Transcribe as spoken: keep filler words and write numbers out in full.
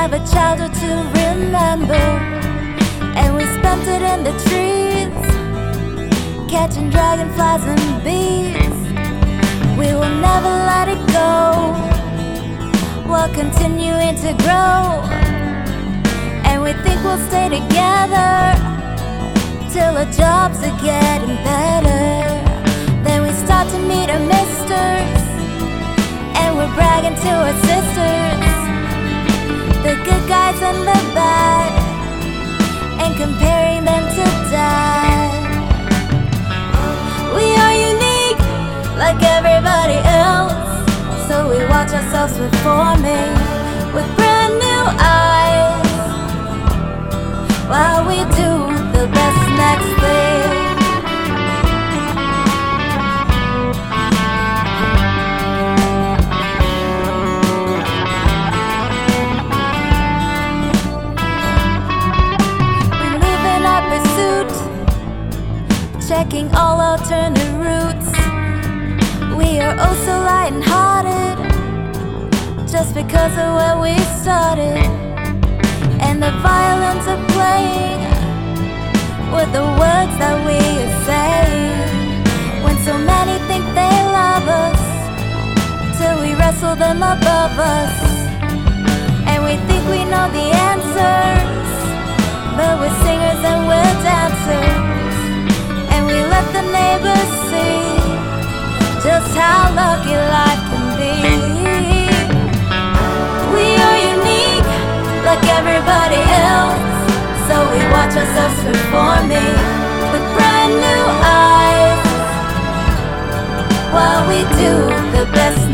have a childhood to remember, and we spent it in the trees, catching dragonflies and bees. We will never let it go, while continuing to grow. And we think we'll stay together till our jobs are getting better. Then we start to meet our misters, and we're bragging to our sisters, the good guys and the bad, and comparing them to dad. We are unique, like everybody else, so we watch ourselves performing with brand new eyes, while we do the best next thing. We move in our pursuit, checking all alternate routes. We are oh so light and hearted, just because of where we started. And the violins are playing with the words that we are saying, when so many think they love us, till we wrestle them above us. And we think we know the answers, but we're singers and we're dancers, and we let the neighbors see just how lucky life can be. We are unique, like everybody else, so we watch ourselves performing with brand new eyes, while we do the best